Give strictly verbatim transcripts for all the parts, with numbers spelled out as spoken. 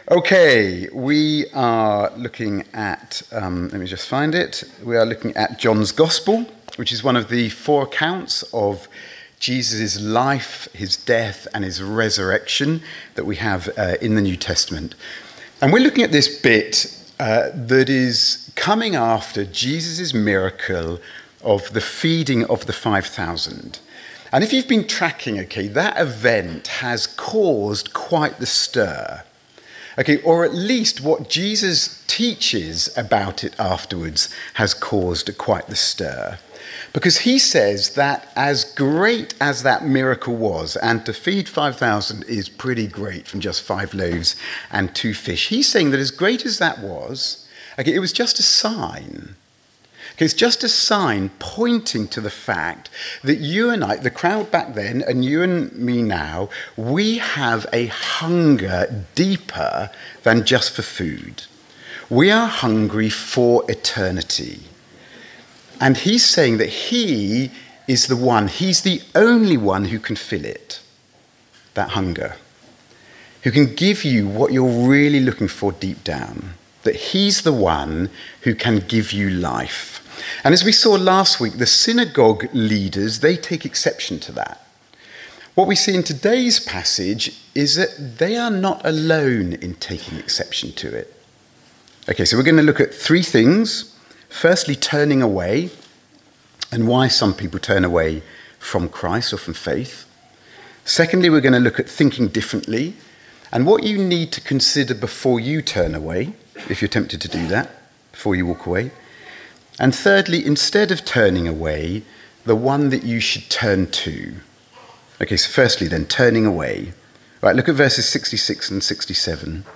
Okay, we are looking at, um, let me just find it, we are looking at John's Gospel, which is one of the four accounts of Jesus' life, his death, and his resurrection that we have uh, in the New Testament. And we're looking at this bit uh, that is coming after Jesus' miracle of the feeding of the five thousand. And if you've been tracking, okay, that event has caused quite the stir. Okay, or at least what Jesus teaches about it afterwards has caused quite the stir. Because he says that as great as that miracle was, and to feed five thousand is pretty great from just five loaves and two fish, he's saying that as great as that was, okay, it was just a sign. Okay, it's just a sign pointing to the fact that you and I, the crowd back then, and you and me now, we have a hunger deeper than just for food. We are hungry for eternity. And he's saying that he is the one, he's the only one who can fill it, that hunger, who can give you what you're really looking for deep down, that he's the one who can give you life. And as we saw last week, the synagogue leaders, they take exception to that. What we see in today's passage is that they are not alone in taking exception to it. Okay, so we're going to look at three things. Firstly, turning away, and why some people turn away from Christ or from faith. Secondly, we're going to look at thinking differently, and what you need to consider before you turn away, if you're tempted to do that, before you walk away. And thirdly, instead of turning away, the one that you should turn to. Okay, so firstly then, turning away. Right, look at verses sixty-six and sixty-seven.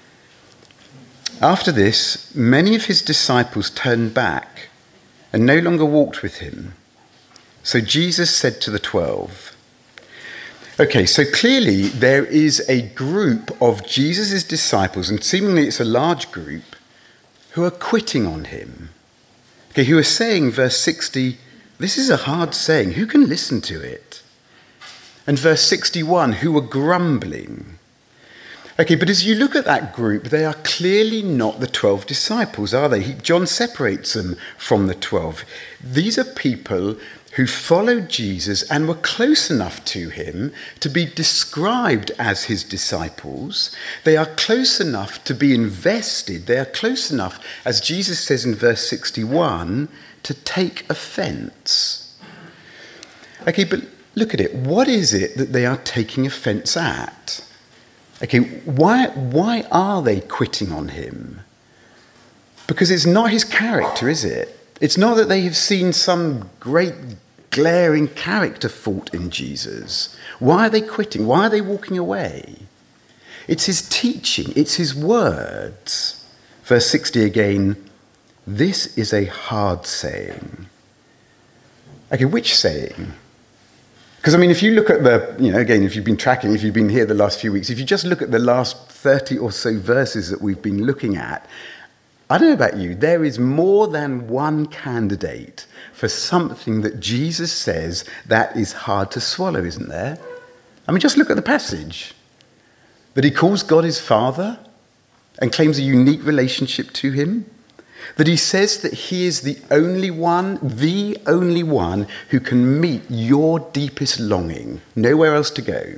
After this, many of his disciples turned back and no longer walked with him. So Jesus said to the twelve. Okay, so clearly there is a group of Jesus' disciples, and seemingly it's a large group, who are quitting on him. Okay, who are saying, verse sixty, this is a hard saying, who can listen to it? And verse sixty-one, who are grumbling. Okay, but as you look at that group, they are clearly not the twelve disciples, are they? He, John separates them from the twelve. These are people who followed Jesus and were close enough to him to be described as his disciples. They are close enough to be invested. They are close enough, as Jesus says in verse sixty-one, to take offense. Okay, but look at it. What is it that they are taking offense at? Okay, why, why are they quitting on him? Because it's not his character, is it? It's not that they have seen some great glaring character fault in Jesus. Why are they quitting? Why are they walking away? It's his teaching. It's his words. Verse sixty again, this is a hard saying. Okay, which saying? Because, I mean, if you look at the, you know, again, if you've been tracking, if you've been here the last few weeks, if you just look at the last thirty or so verses that we've been looking at, I don't know about you, there is more than one candidate for something that Jesus says that is hard to swallow, isn't there? I mean, just look at the passage. That he calls God his Father and claims a unique relationship to him. That he says that he is the only one, the only one who can meet your deepest longing, nowhere else to go.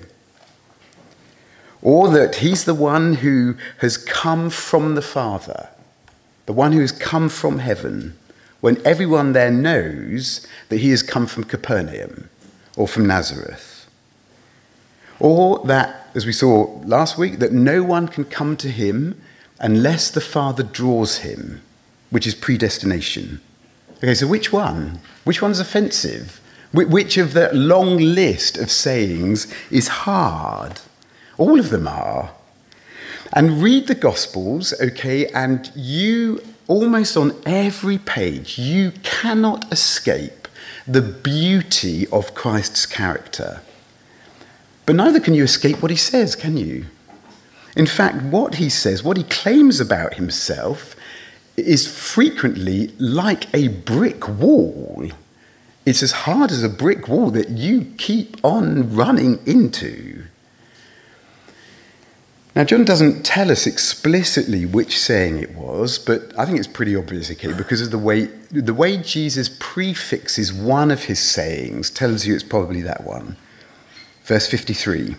Or that he's the one who has come from the Father, the one who has come from heaven, when everyone there knows that he has come from Capernaum or from Nazareth. Or that, as we saw last week, that no one can come to him unless the Father draws him, which is predestination. Okay, so which one? Which one's offensive? Which of the long list of sayings is hard? All of them are. And read the Gospels, okay, and you, almost on every page, you cannot escape the beauty of Christ's character. But neither can you escape what he says, can you? In fact, what he says, what he claims about himself, is frequently like a brick wall. It's as hard as a brick wall that you keep on running into. Now, John doesn't tell us explicitly which saying it was, but I think it's pretty obvious, okay, because of the way the way Jesus prefixes one of his sayings tells you it's probably that one. Verse fifty-three.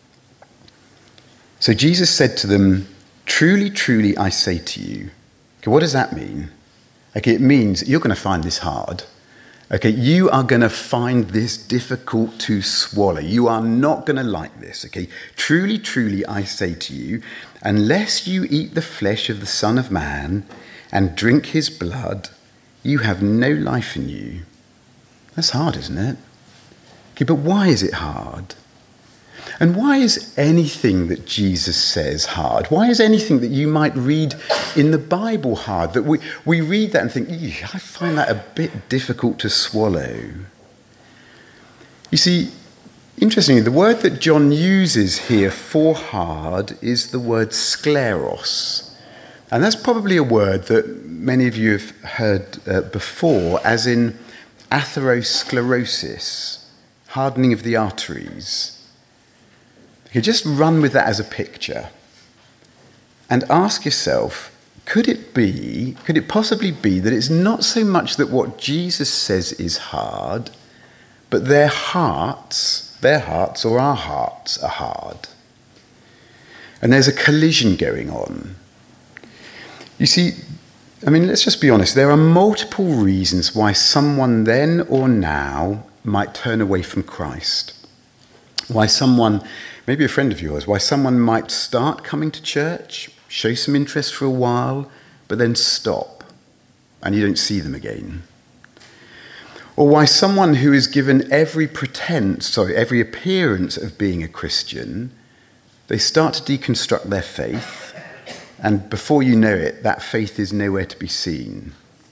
So Jesus said to them, "Truly, truly, I say to you." Okay, what does that mean? Okay, it means you're going to find this hard. Okay, you are going to find this difficult to swallow. You are not going to like this. Okay, truly, truly, I say to you, unless you eat the flesh of the Son of Man and drink his blood, you have no life in you. That's hard, isn't it? Okay, but why is it hard? And why is anything that Jesus says hard? Why is anything that you might read in the Bible hard? That we, we read that and think, I find that a bit difficult to swallow. You see, interestingly, the word that John uses here for hard is the word skleros. And that's probably a word that many of you have heard uh, before, as in atherosclerosis, hardening of the arteries. You just run with that as a picture and ask yourself, could it be, could it possibly be that it's not so much that what Jesus says is hard, but their hearts, their hearts or our hearts are hard? And there's a collision going on. You see, I mean, let's just be honest. There are multiple reasons why someone then or now might turn away from Christ. Why someone, maybe a friend of yours, why someone might start coming to church, show some interest for a while, but then stop, and you don't see them again. Or why someone who is given every pretense, sorry, every appearance of being a Christian, they start to deconstruct their faith, and before you know it, that faith is nowhere to be seen.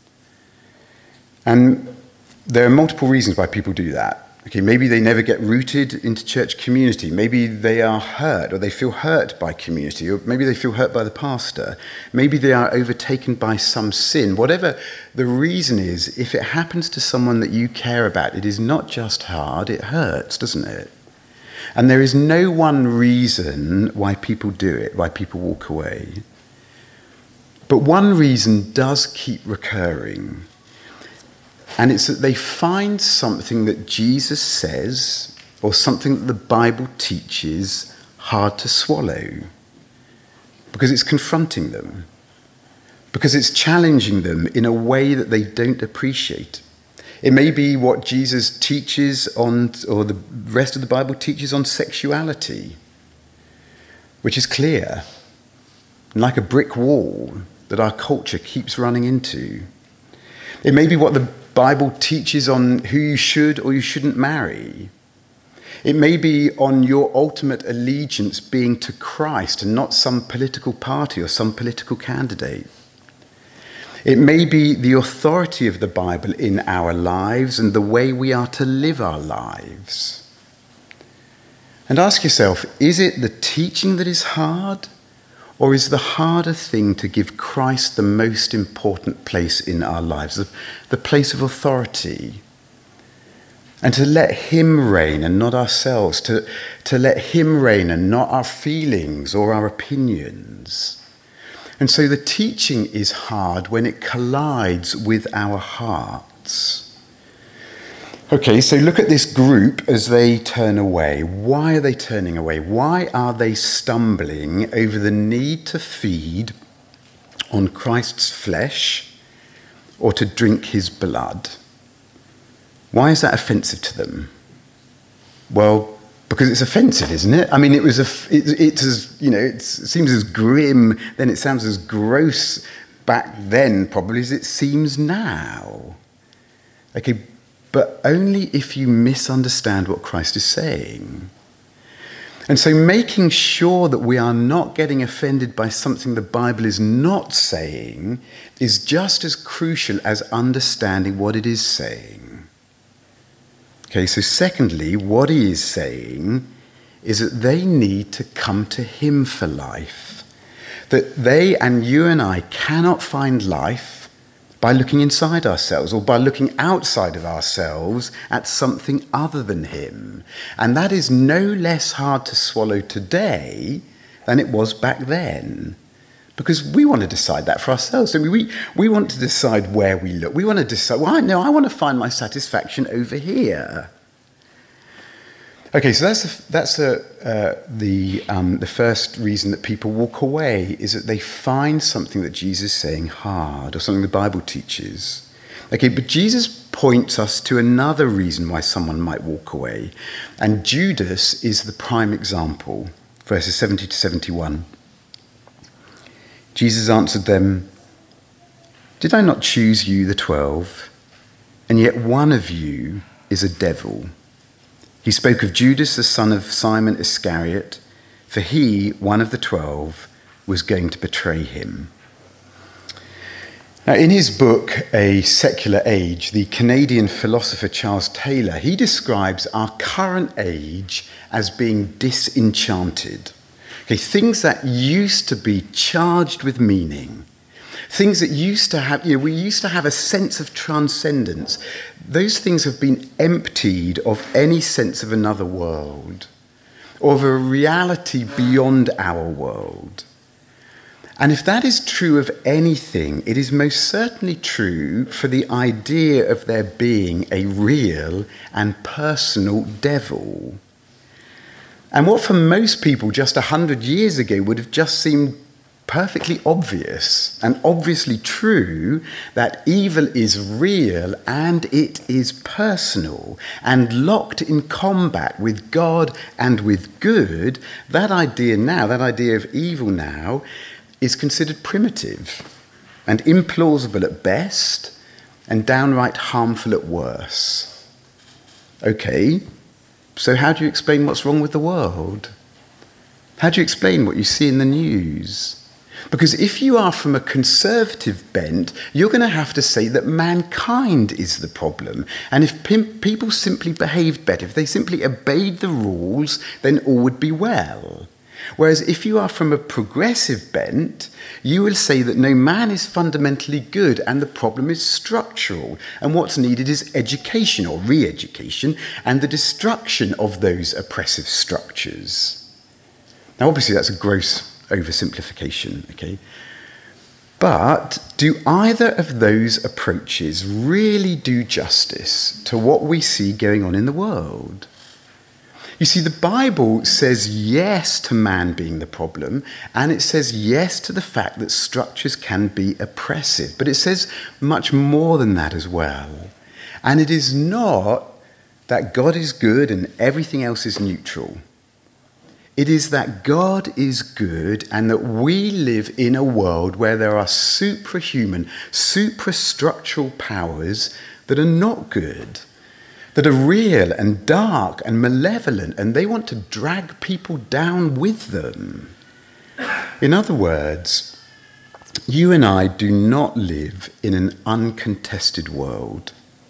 And there are multiple reasons why people do that. Okay, maybe they never get rooted into church community. Maybe they are hurt, or they feel hurt by community, or maybe they feel hurt by the pastor. Maybe they are overtaken by some sin. Whatever the reason is, if it happens to someone that you care about, it is not just hard, it hurts, doesn't it? And there is no one reason why people do it, why people walk away. But one reason does keep recurring. And it's that they find something that Jesus says, or something that the Bible teaches, hard to swallow. Because it's confronting them. Because it's challenging them in a way that they don't appreciate. It may be what Jesus teaches on, or the rest of the Bible teaches on sexuality, which is clear, like a brick wall that our culture keeps running into. It may be what the Bible teaches on who you should or you shouldn't marry. It may be on your ultimate allegiance being to Christ and not some political party or some political candidate. It may be the authority of the Bible in our lives and the way we are to live our lives. And ask yourself, is it the teaching that is hard? Or is the harder thing to give Christ the most important place in our lives, the, the place of authority? And to let him reign and not ourselves, to, to let him reign and not our feelings or our opinions. And so the teaching is hard when it collides with our hearts. Okay, so look at this group as they turn away. Why are they turning away? Why are they stumbling over the need to feed on Christ's flesh or to drink his blood? Why is that offensive to them? Well, because it's offensive, isn't it? I mean, it was a, it, it's as, you know, it's, it seems as grim, then it sounds as gross back then probably as it seems now. Okay, but only if you misunderstand what Christ is saying. And so making sure that we are not getting offended by something the Bible is not saying is just as crucial as understanding what it is saying. Okay, so secondly, what he is saying is that they need to come to him for life. That they and you and I cannot find life by looking inside ourselves or by looking outside of ourselves at something other than him. And that is no less hard to swallow today than it was back then. Because we want to decide that for ourselves. So we, we want to decide where we look. We want to decide, well, no, I want to find my satisfaction over here. Okay, so that's the, that's the, uh, the, um, the first reason that people walk away, is that they find something that Jesus is saying hard, or something the Bible teaches. Okay, but Jesus points us to another reason why someone might walk away. And Judas is the prime example, verses seventy to seventy-one. Jesus answered them, "Did I not choose you, the twelve? And yet one of you is a devil." He spoke of Judas, the son of Simon Iscariot, for he, one of the twelve, was going to betray him. Now, in his book, A Secular Age, the Canadian philosopher Charles Taylor, he describes our current age as being disenchanted. Okay, things that used to be charged with meaning, things that used to have, you know, we used to have a sense of transcendence. Those things have been emptied of any sense of another world, or of a reality beyond our world. And if that is true of anything, it is most certainly true for the idea of there being a real and personal devil. And what for most people just a hundred years ago would have just seemed perfectly obvious and obviously true, that evil is real and it is personal and locked in combat with God and with good, that idea now, that idea of evil now, is considered primitive and implausible at best and downright harmful at worst. Okay, so how do you explain what's wrong with the world? How do you explain what you see in the news? Because if you are from a conservative bent, you're going to have to say that mankind is the problem. And if pim- people simply behaved better, if they simply obeyed the rules, then all would be well. Whereas if you are from a progressive bent, you will say that no, man is fundamentally good and the problem is structural. And what's needed is education or re-education and the destruction of those oppressive structures. Now, obviously, that's a gross oversimplification, okay? But do either of those approaches really do justice to what we see going on in the world? You see, the Bible says yes to man being the problem, and it says yes to the fact that structures can be oppressive. But it says much more than that as well. And it is not that God is good and everything else is neutral. It is that God is good and that we live in a world where there are suprahuman, suprastructural powers that are not good, that are real and dark and malevolent, and they want to drag people down with them. In other words, you and I do not live in an uncontested world.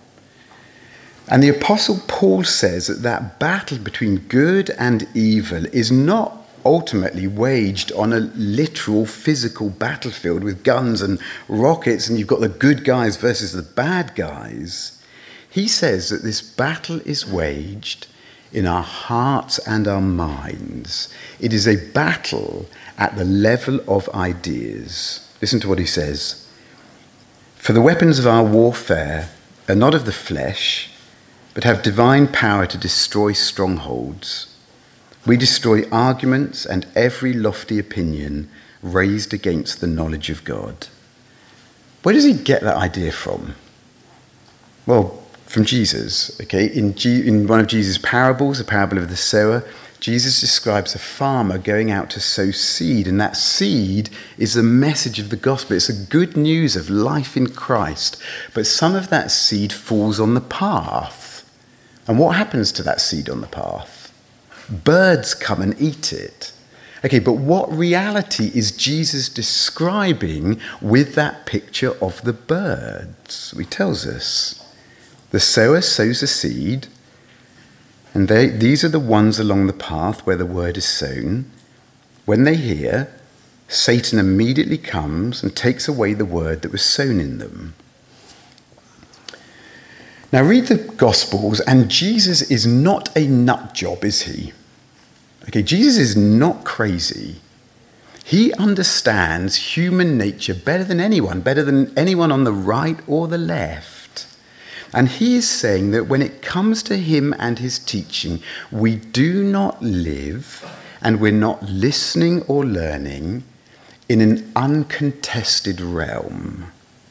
And the Apostle Paul says that that battle between good and evil is not ultimately waged on a literal physical battlefield with guns and rockets, and you've got the good guys versus the bad guys. He says that this battle is waged in our hearts and our minds. It is a battle at the level of ideas. Listen to what he says. "For the weapons of our warfare are not of the flesh, but have divine power to destroy strongholds. We destroy arguments and every lofty opinion raised against the knowledge of God." Where does he get that idea from? Well, from Jesus, okay? In, G- in one of Jesus' parables, the parable of the sower, Jesus describes a farmer going out to sow seed, and that seed is the message of the gospel. It's the good news of life in Christ. But some of that seed falls on the path. And what happens to that seed on the path? Birds come and eat it. Okay, but what reality is Jesus describing with that picture of the birds? He tells us. The sower sows a seed, and they, these are the ones along the path where the word is sown. When they hear, Satan immediately comes and takes away the word that was sown in them. Now read the Gospels, and Jesus is not a nut job, is he? Okay, Jesus is not crazy. He understands human nature better than anyone, better than anyone on the right or the left. And he is saying that when it comes to him and his teaching, we do not live and we're not listening or learning in an uncontested realm.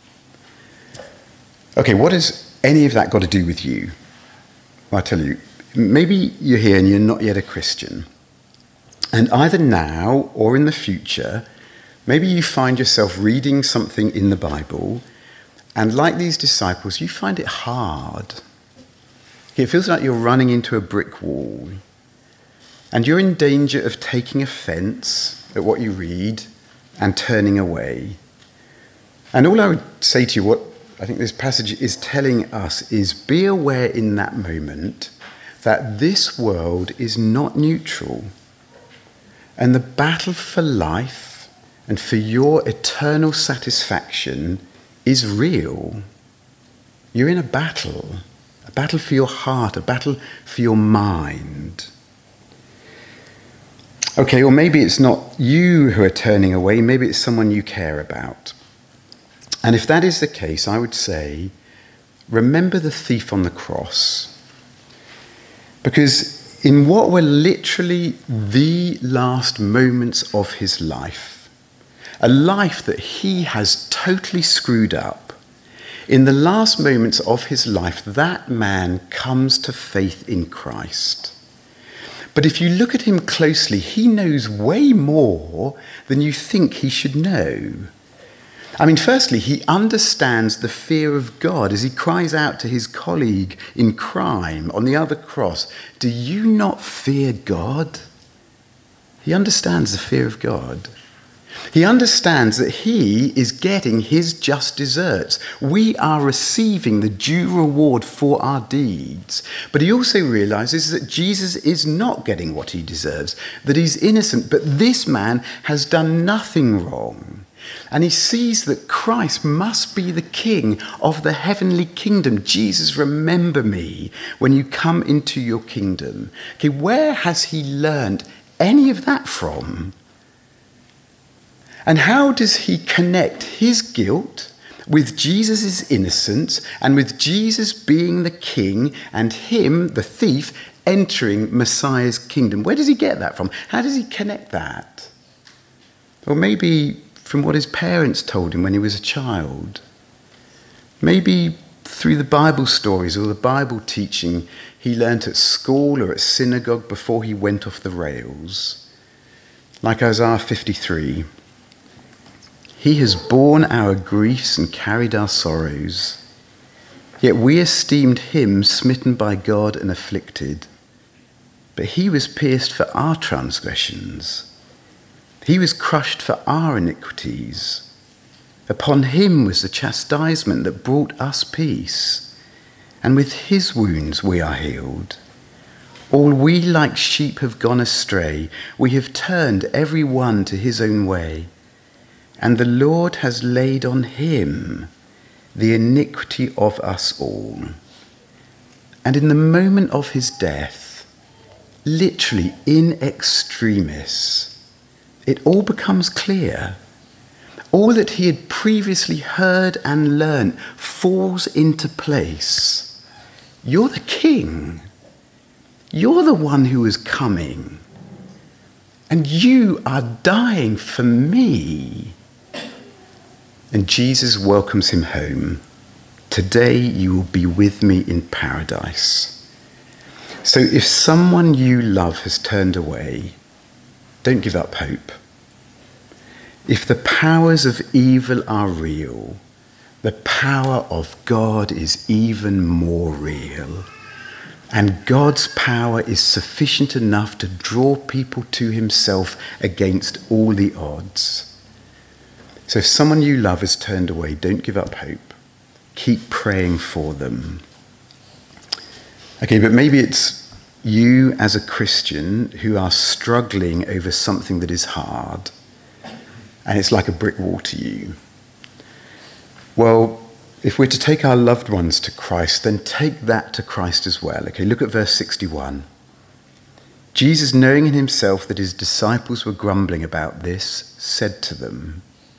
Okay, what has any of that got to do with you? Well, I tell you, maybe you're here and you're not yet a Christian. And either now or in the future, maybe you find yourself reading something in the Bible, and like these disciples, you find it hard. It feels like you're running into a brick wall, and you're in danger of taking offense at what you read and turning away. And all I would say to you, what I think this passage is telling us, is be aware in that moment that this world is not neutral. And the battle for life and for your eternal satisfaction is real. You're in a battle, a battle for your heart, a battle for your mind. Okay, or maybe it's not you who are turning away, maybe it's someone you care about. And if that is the case, I would say, remember the thief on the cross. Because in what were literally the last moments of his life, a life that he has totally screwed up, in the last moments of his life, that man comes to faith in Christ. But if you look at him closely, he knows way more than you think he should know. I mean, firstly, he understands the fear of God as he cries out to his colleague in crime on the other cross, "Do you not fear God?" He understands the fear of God. He understands that he is getting his just deserts. We are receiving the due reward for our deeds. But he also realizes that Jesus is not getting what he deserves, that he's innocent, but this man has done nothing wrong. And he sees that Christ must be the king of the heavenly kingdom. Jesus, remember me when you come into your kingdom. Okay, where has he learned any of that from? And how does he connect his guilt with Jesus' innocence and with Jesus being the king and him, the thief, entering Messiah's kingdom? Where does he get that from? How does he connect that? Or maybe from what his parents told him when he was a child. Maybe through the Bible stories or the Bible teaching he learnt at school or at synagogue before he went off the rails. Like Isaiah fifty-three. He has borne our griefs and carried our sorrows. Yet we esteemed him smitten by God and afflicted. But he was pierced for our transgressions. He was crushed for our iniquities. Upon him was the chastisement that brought us peace, and with his wounds we are healed. All we like sheep have gone astray. We have turned every one to his own way, and the Lord has laid on him the iniquity of us all. And in the moment of his death, literally in extremis, it all becomes clear. All that he had previously heard and learned falls into place. You're the king. You're the one who is coming. And you are dying for me. And Jesus welcomes him home. Today you will be with me in paradise. So if someone you love has turned away, don't give up hope. If the powers of evil are real, the power of God is even more real. And God's power is sufficient enough to draw people to himself against all the odds. So if someone you love has turned away, don't give up hope. Keep praying for them. Okay, but maybe it's you as a Christian who are struggling over something that is hard, and it's like a brick wall to you. Well, if we're to take our loved ones to Christ, then take that to Christ as well. Okay, look at verse sixty-one. Jesus, knowing in himself that his disciples were grumbling about this, said to them.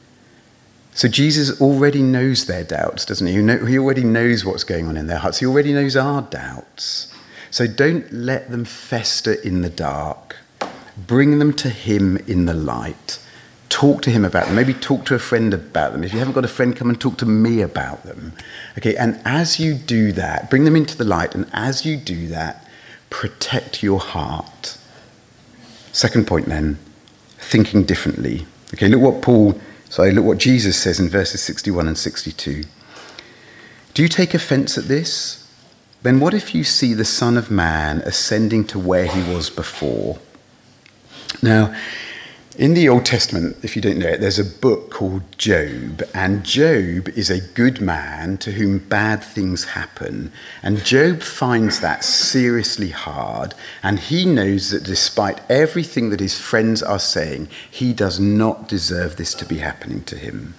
So Jesus already knows their doubts, doesn't he? He already knows what's going on in their hearts. He already knows our doubts. So don't let them fester in the dark. Bring them to him in the light. Talk to him about them. Maybe talk to a friend about them. If you haven't got a friend, come and talk to me about them. Okay, and as you do that, bring them into the light, and as you do that, protect your heart. Second point then, thinking differently. Okay, look what Paul, sorry, look what Jesus says in verses sixty-one and sixty-two. Do you take offense at this? Then what if you see the Son of Man ascending to where he was before? Now, in the Old Testament, if you don't know it, there's a book called Job, and Job is a good man to whom bad things happen. And Job finds that seriously hard, and he knows that despite everything that his friends are saying, he does not deserve this to be happening to him.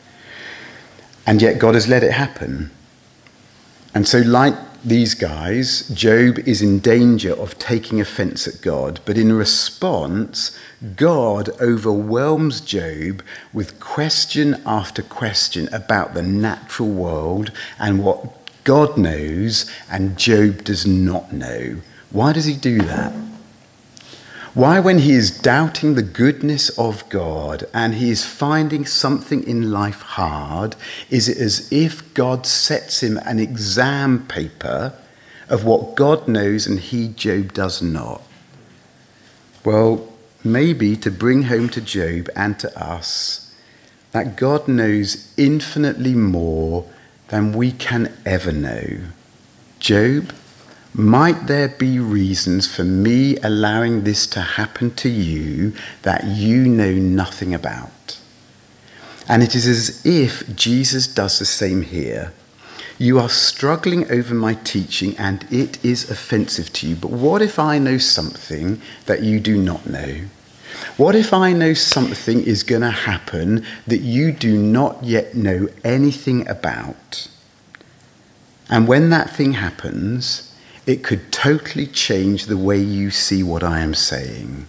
And yet God has let it happen. And so like these guys, Job is in danger of taking offense at God, but in response, God overwhelms Job with question after question about the natural world and what God knows and Job does not know. Why does he do that? Why, when he is doubting the goodness of God and he is finding something in life hard, is it as if God sets him an exam paper of what God knows and he, Job, does not? Well, maybe to bring home to Job and to us that God knows infinitely more than we can ever know. Job, might there be reasons for me allowing this to happen to you that you know nothing about? And it is as if Jesus does the same here. You are struggling over my teaching and it is offensive to you. But what if I know something that you do not know? What if I know something is going to happen that you do not yet know anything about? And when that thing happens, it could totally change the way you see what I am saying.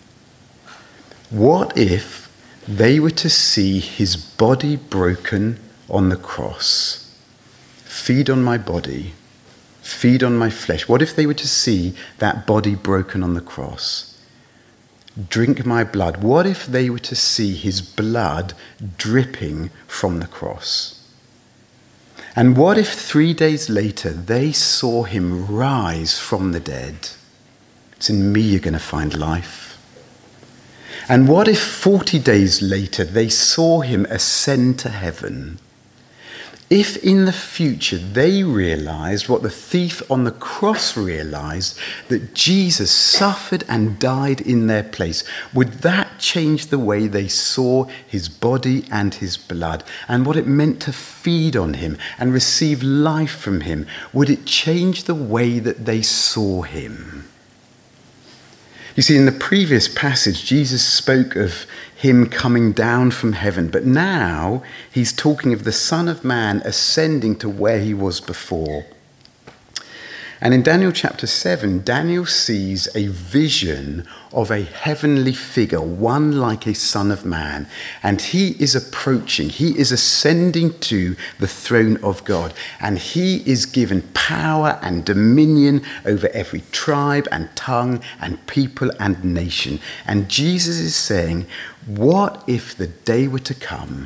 What if they were to see his body broken on the cross? Feed on my body, feed on my flesh. What if they were to see that body broken on the cross? Drink my blood. What if they were to see his blood dripping from the cross? And what if three days later they saw him rise from the dead? It's in me you're going to find life. And what if forty days later they saw him ascend to heaven? If in the future they realized what the thief on the cross realized, that Jesus suffered and died in their place, would that change the way they saw his body and his blood and what it meant to feed on him and receive life from him? Would it change the way that they saw him? You see, in the previous passage, Jesus spoke of him coming down from heaven, but now he's talking of the Son of Man ascending to where he was before. And in Daniel chapter seven, Daniel sees a vision of a heavenly figure, one like a son of man. And he is approaching, he is ascending to the throne of God. And he is given power and dominion over every tribe and tongue and people and nation. And Jesus is saying, what if the day were to come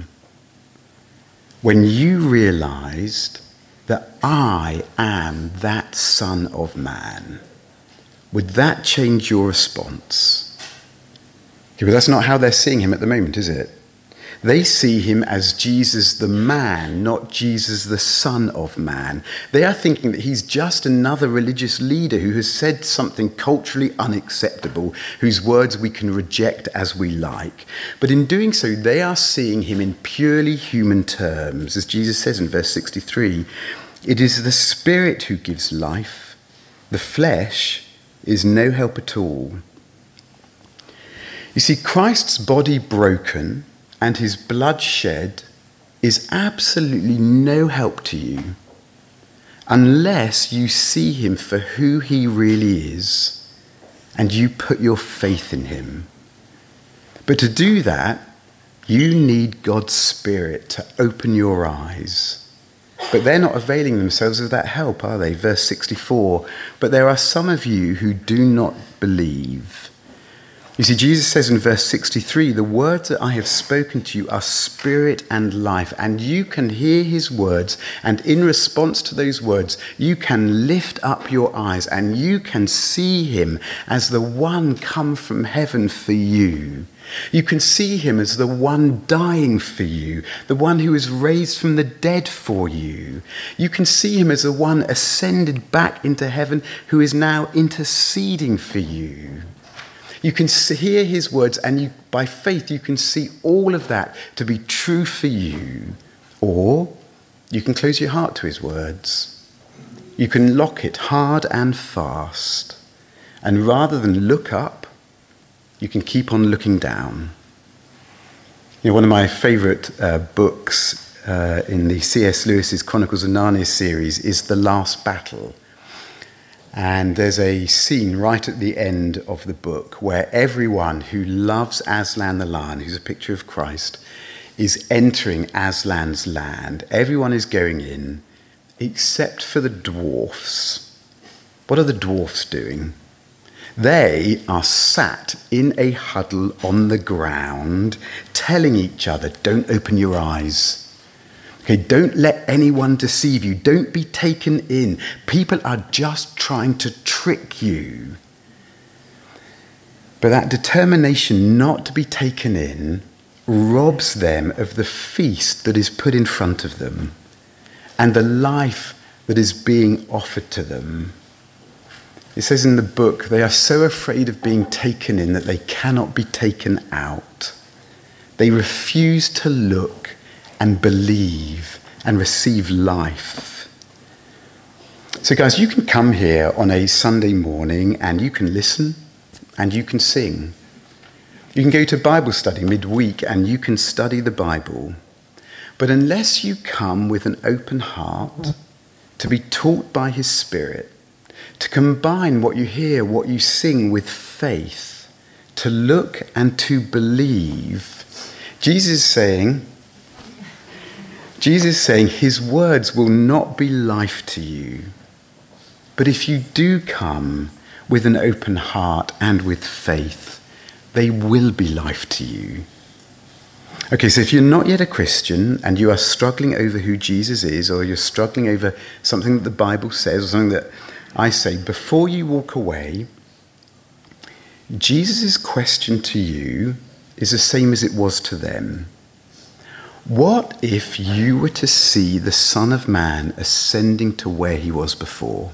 when you realized that I am that Son of Man? Would that change your response? Because that's not how they're seeing him at the moment, is it? They see him as Jesus the man, not Jesus the Son of Man. They are thinking that he's just another religious leader who has said something culturally unacceptable, whose words we can reject as we like. But in doing so, they are seeing him in purely human terms. As Jesus says in verse sixty-three, it is the Spirit who gives life. The flesh is no help at all. You see, Christ's body broken and his blood shed is absolutely no help to you unless you see him for who he really is and you put your faith in him. But to do that, you need God's Spirit to open your eyes. But they're not availing themselves of that help, are they? Verse sixty-four, but there are some of you who do not believe. You see, Jesus says in verse sixty-three, the words that I have spoken to you are spirit and life, and you can hear his words, and in response to those words, you can lift up your eyes, and you can see him as the one come from heaven for you. You can see him as the one dying for you, the one who is raised from the dead for you. You can see him as the one ascended back into heaven who is now interceding for you. You can hear his words, and you, by faith you can see all of that to be true for you. Or you can close your heart to his words. You can lock it hard and fast. And rather than look up, you can keep on looking down. You know, one of my favourite uh, books uh, in the C S Lewis's Chronicles of Narnia series is The Last Battle. And there's a scene right at the end of the book where everyone who loves Aslan the lion, who's a picture of Christ, is entering Aslan's land. Everyone is going in, except for the dwarfs. What are the dwarfs doing? They are sat in a huddle on the ground, telling each other, don't open your eyes. Okay, don't let anyone deceive you. Don't be taken in. People are just trying to trick you. But that determination not to be taken in robs them of the feast that is put in front of them and the life that is being offered to them. It says in the book, they are so afraid of being taken in that they cannot be taken out. They refuse to look and believe and receive life. So guys, you can come here on a Sunday morning and you can listen and you can sing. You can go to Bible study midweek and you can study the Bible. But unless you come with an open heart to be taught by his Spirit, to combine what you hear, what you sing with faith, to look and to believe, Jesus is saying, Jesus is saying his words will not be life to you. But if you do come with an open heart and with faith, they will be life to you. Okay, so if you're not yet a Christian and you are struggling over who Jesus is, or you're struggling over something that the Bible says, or something that I say, before you walk away, Jesus' question to you is the same as it was to them. What if you were to see the Son of Man ascending to where he was before?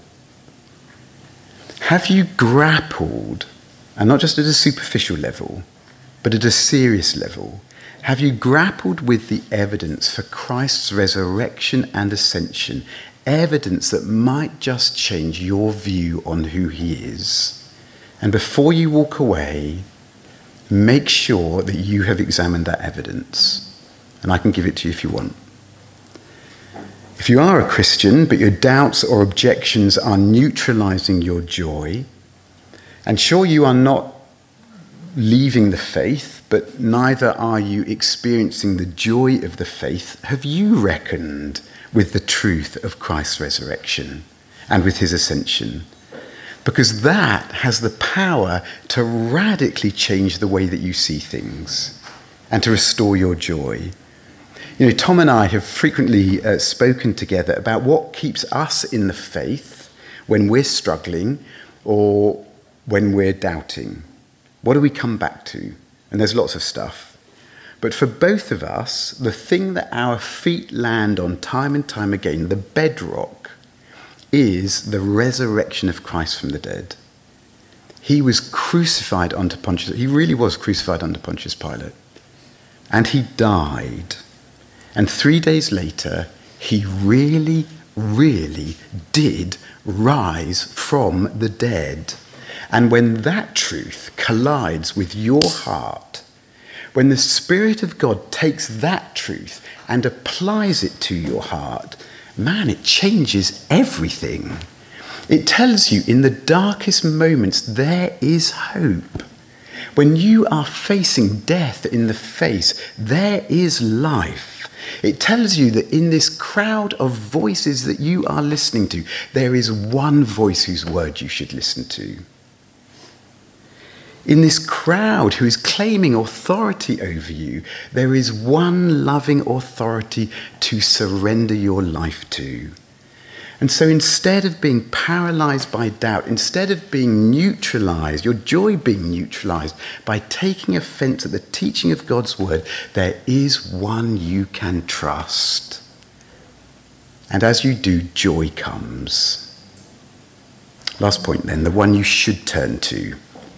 Have you grappled, and not just at a superficial level, but at a serious level, have you grappled with the evidence for Christ's resurrection and ascension, evidence that might just change your view on who he is? And before you walk away, make sure that you have examined that evidence. And I can give it to you if you want. If you are a Christian, but your doubts or objections are neutralizing your joy, and sure, you are not leaving the faith, but neither are you experiencing the joy of the faith, have you reckoned with the truth of Christ's resurrection and with his ascension? Because that has the power to radically change the way that you see things and to restore your joy. You know, Tom and I have frequently uh, spoken together about what keeps us in the faith when we're struggling or when we're doubting. What do we come back to? And there's lots of stuff. But for both of us, the thing that our feet land on time and time again, the bedrock, is the resurrection of Christ from the dead. He was crucified under Pontius. He really was crucified under Pontius Pilate. And he died. And three days later, he really, really did rise from the dead. And when that truth collides with your heart, when the Spirit of God takes that truth and applies it to your heart, man, it changes everything. It tells you in the darkest moments there is hope. When you are facing death in the face, there is life. It tells you that in this crowd of voices that you are listening to, there is one voice whose word you should listen to. In this crowd who is claiming authority over you, there is one loving authority to surrender your life to. And so instead of being paralyzed by doubt, instead of being neutralized, your joy being neutralized by taking offense at the teaching of God's word, there is one you can trust. And as you do, joy comes. Last point then, the one you should turn to.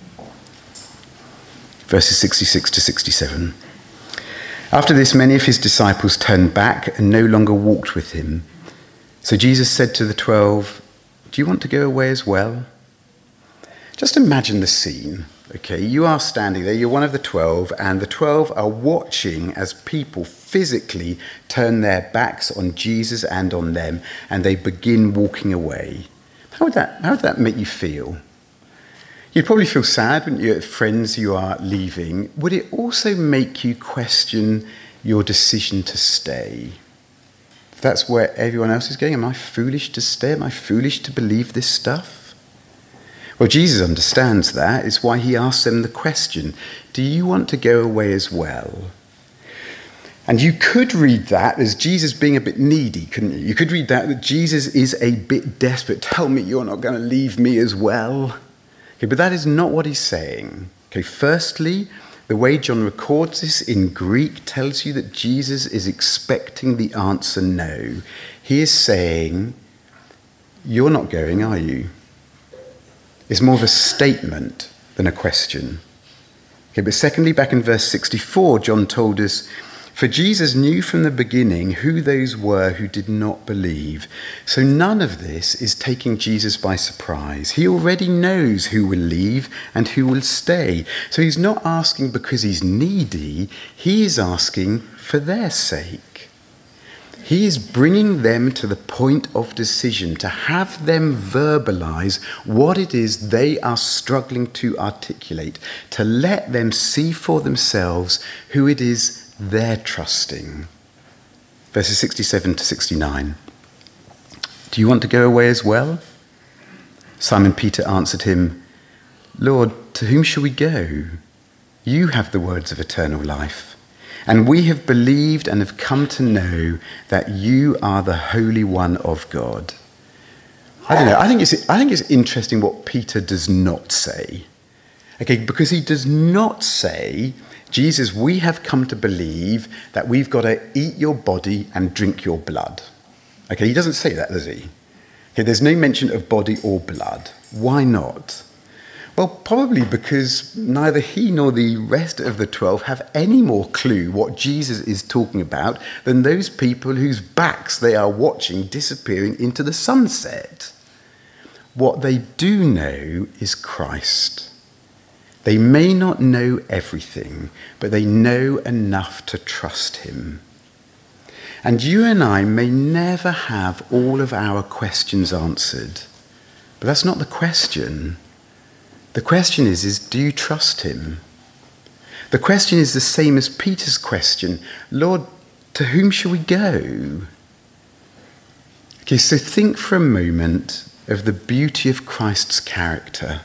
Verses sixty-six to sixty-seven. After this, many of his disciples turned back and no longer walked with him. So Jesus said to the twelve, "Do you want to go away as well?" Just imagine the scene. Okay, you are standing there, you're one of the twelve, and the twelve are watching as people physically turn their backs on Jesus and on them, and they begin walking away. How would that, how would that make you feel? You'd probably feel sad, wouldn't you, at friends you are leaving. Would it also make you question your decision to stay? If that's where everyone else is going, am I foolish to stay? Am I foolish to believe this stuff? Well, Jesus understands that. It's why he asks them the question, do you want to go away as well? And you could read that as Jesus being a bit needy, couldn't you? You could read that that Jesus is a bit desperate. Tell me you're not going to leave me as well. Okay, but that is not what he's saying. Okay, firstly, the way John records this in Greek tells you that Jesus is expecting the answer no. He is saying, you're not going, are you? It's more of a statement than a question. Okay, but secondly, back in verse sixty-four, John told us, for Jesus knew from the beginning who those were who did not believe. So none of this is taking Jesus by surprise. He already knows who will leave and who will stay. So he's not asking because he's needy. He is asking for their sake. He is bringing them to the point of decision, to have them verbalize what it is they are struggling to articulate, to let them see for themselves who it is they're trusting. Verses sixty-seven to sixty-nine. Do you want to go away as well? Simon Peter answered him, Lord, to whom shall we go? You have the words of eternal life, and we have believed and have come to know that you are the Holy One of God. I don't know, I think it's, I think it's interesting what Peter does not say. Okay, because he does not say, Jesus, we have come to believe that we've got to eat your body and drink your blood. Okay, he doesn't say that, does he? Okay, there's no mention of body or blood. Why not? Well, probably because neither he nor the rest of the twelve have any more clue what Jesus is talking about than those people whose backs they are watching disappearing into the sunset. What they do know is Christ. They may not know everything, but they know enough to trust him. And you and I may never have all of our questions answered. But that's not the question. The question is, is do you trust him? The question is the same as Peter's question. Lord, to whom shall we go? Okay, so think for a moment of the beauty of Christ's character.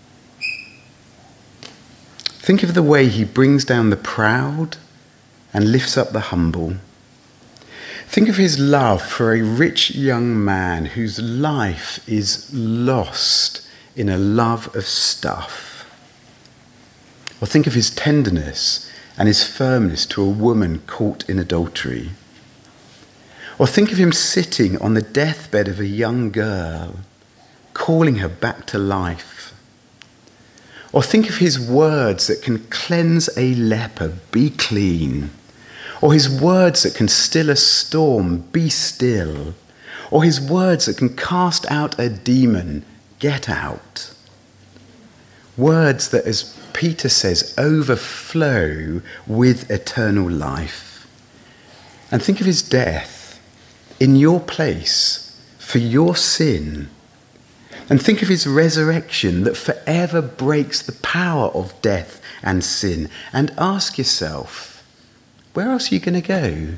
Think of the way he brings down the proud and lifts up the humble. Think of his love for a rich young man whose life is lost in a love of stuff. Or think of his tenderness and his firmness to a woman caught in adultery. Or think of him sitting on the deathbed of a young girl, calling her back to life. Or think of his words that can cleanse a leper, be clean. Or his words that can still a storm, be still. Or his words that can cast out a demon, get out. Words that, as Peter says, overflow with eternal life. And think of his death in your place, for your sin. And think of his resurrection that forever breaks the power of death and sin. And ask yourself, where else are you going to go?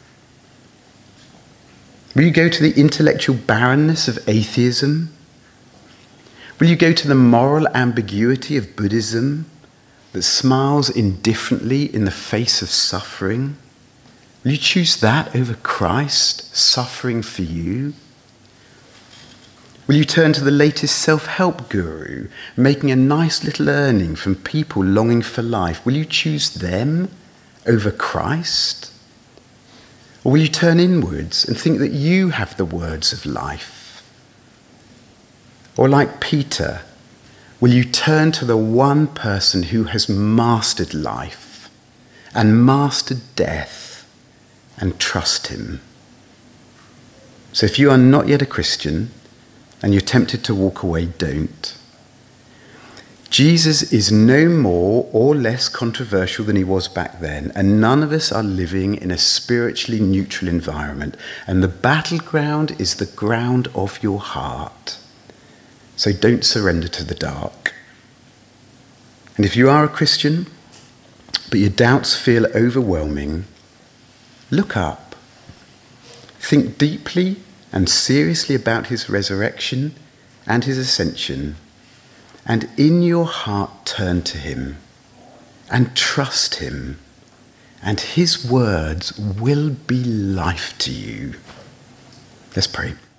Will you go to the intellectual barrenness of atheism? Will you go to the moral ambiguity of Buddhism that smiles indifferently in the face of suffering? Will you choose that over Christ suffering for you? Will you turn to the latest self-help guru, making a nice little earning from people longing for life? Will you choose them over Christ? Or will you turn inwards and think that you have the words of life? Or like Peter, will you turn to the one person who has mastered life and mastered death and trust him? So if you are not yet a Christian, and you're tempted to walk away, don't. Jesus is no more or less controversial than he was back then, and none of us are living in a spiritually neutral environment, and the battleground is the ground of your heart. So don't surrender to the dark. And if you are a Christian, but your doubts feel overwhelming, look up. Think deeply and seriously about his resurrection and his ascension, and in your heart turn to him and trust him, and his words will be life to you. Let's pray.